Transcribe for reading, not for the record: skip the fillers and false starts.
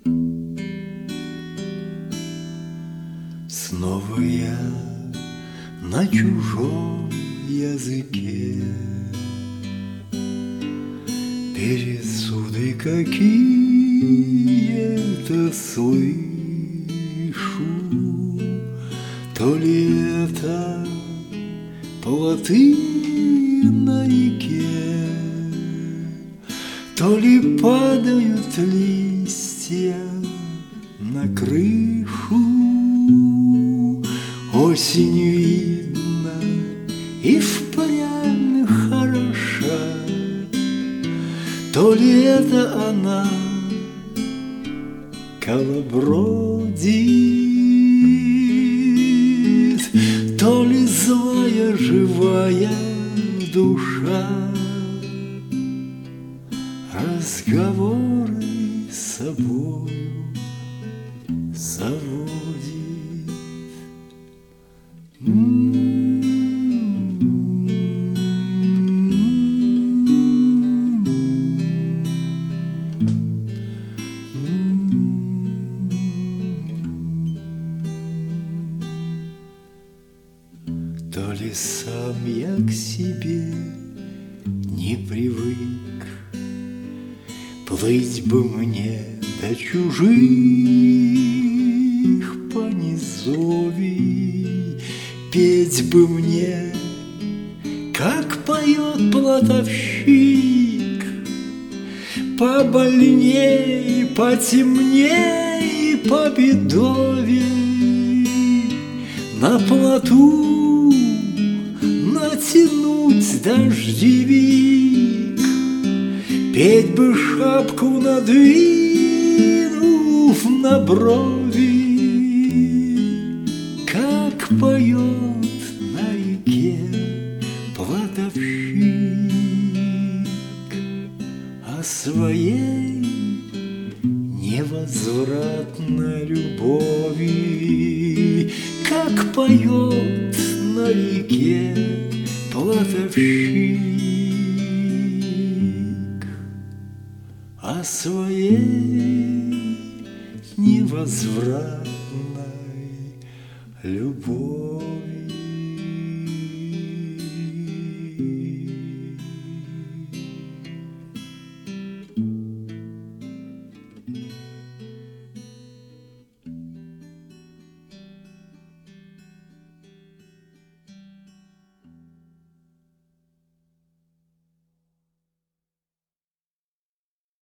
Снова я на чужом языке, пересуды какие-то слышу. То ли это плоты на реке, то ли падают листья на крышу. Осенью видно и впрямь хороша, то ли это она колобродит, то ли злая живая душа разговоры с собою заводит. То ли сам я к себе не привык, плыть бы мне до чужих по низовий, петь бы мне, как поет плотовщик, побольней, потемней, по бедовей, на плоту натянуть дождевик, петь бы шапку надвинув на брови, как поет на реке плотовщик о своей невозвратной любови, как поет на реке плотовщик о своей невозвратной любови.